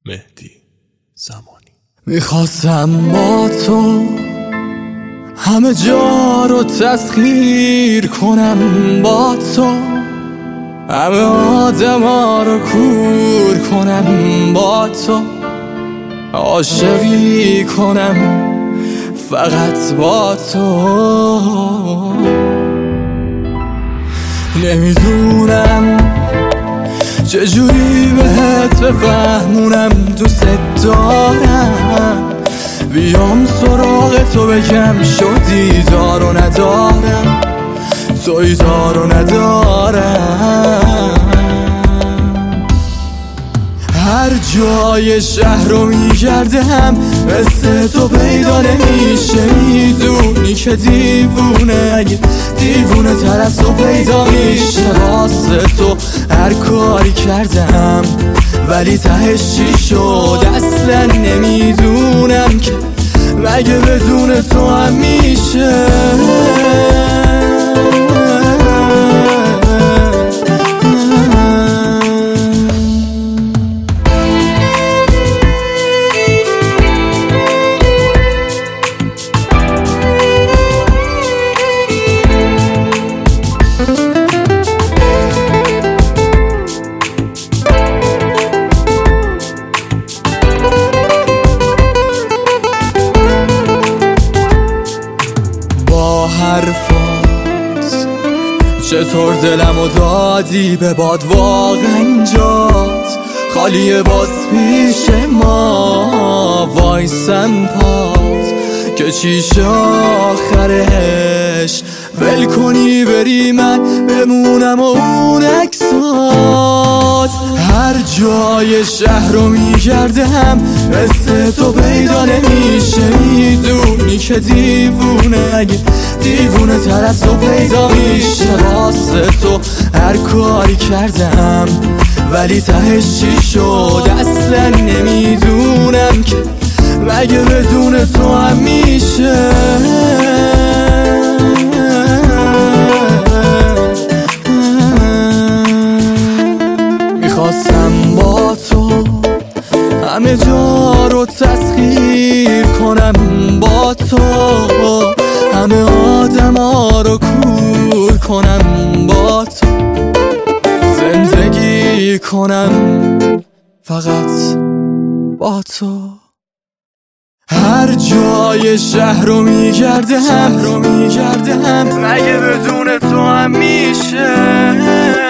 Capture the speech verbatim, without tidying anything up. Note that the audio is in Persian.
مهدی زمانی. میخواستم با تو همه جا رو تسخیر کنم، با تو همه آدم ها رو کور کنم، با تو عاشقی کنم فقط با تو. نمیدونم چجوری بهت بفهمونم دوست دارم، بیام سراغ تو بگم شدی دارو ندارم، توی دارو ندارم. هر جای شهر رو میگردم مثل تو پیدا نمیشه، میدونی که دیوونه اگه دیوونه تر از تو پیدا میشه. واسه تو هر کاری کردم ولی تهش چی شد اصلا نمیدونم که مگه بدون تو هم میشه. حرفات چطور دلمو دادی به باد، واقعا جات خالیه باز پیش ما. وایسم پات که چیش آخرش ول کنی بری من بمونم و اون عکسات. هر جای شهر رو میگردم مثل تو پیدا نمیشه، میدونی که دیوونه اگه دیوونه تر از تو پیدا میشه. واسه تو هر کاری کردم ولی تهش چی شد اصلا نمیدونم که مگه بدون تو هم میشه. میخواستم با تو همه جا رو تسخیر کنم، با تو همه آدم ها رو کور کنم، با تو زندگی کنم فقط با تو. هر جای شهر رو میگردم مگه بدون تو هم میشه.